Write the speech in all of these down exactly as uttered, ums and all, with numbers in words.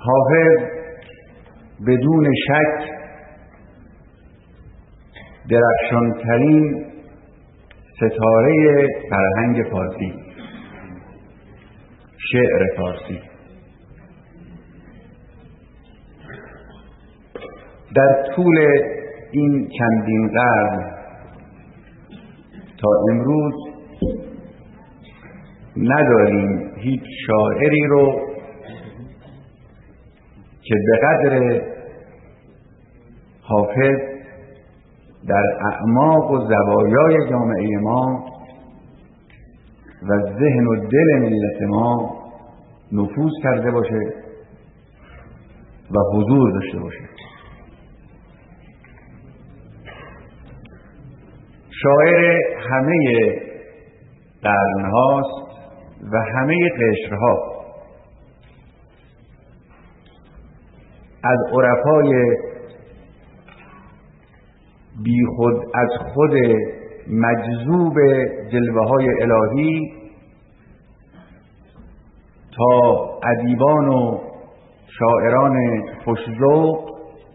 حافظ بدون شک درخشانترین ستاره فرهنگ فارسی، شعر فارسی. در طول این چندین قرن تا امروز نداریم هیچ شاعری رو که به قدر حافظ در اعماق و زوایای جامعه ما و ذهن و دل ملت ما نفوذ کرده باشه و حضور داشته باشه. شاعر همه قرن هاست و همه قشرها، از عرفای بی خود از خود مجذوب جلوه های الهی تا ادیبان و شاعران خوش‌ذوق،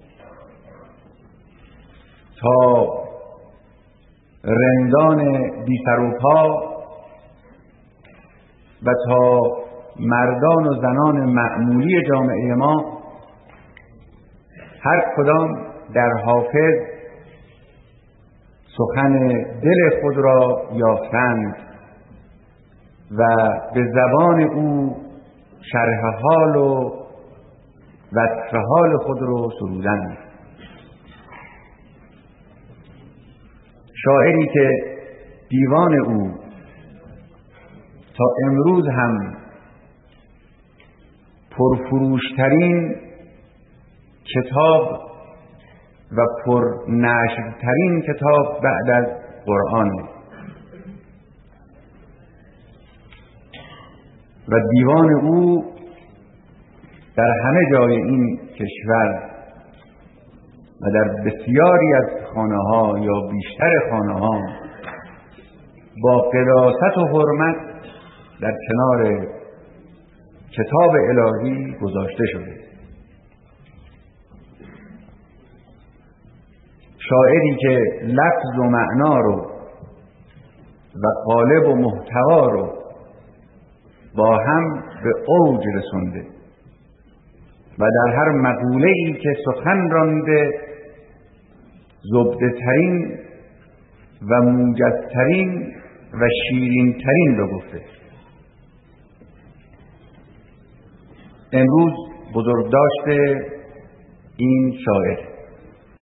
تا رندان بی سر و پا و تا مردان و زنان معمولی جامعه ما، هر کدام در حافظ سخن دل خود را یافتند و به زبان او شرح حال و وصف حال خود را سرودند. شاعری که دیوان او تا امروز هم پرفروشترین کتاب و پرنشرترین کتاب بعد از قرآن و دیوان او در همه جای این کشور و در بسیاری از خانه ها یا بیشتر خانه ها با قداست و حرمت در کنار کتاب الهی گذاشته شده. شاعری که لفظ و معنا رو و قالب و محتوا رو با هم به اوج رسونده و در هر مقوله‌ای که سخن رانده زبده ترین و موجزترین و شیرین ترین رو گفته. امروز بزرگداشت این شاعر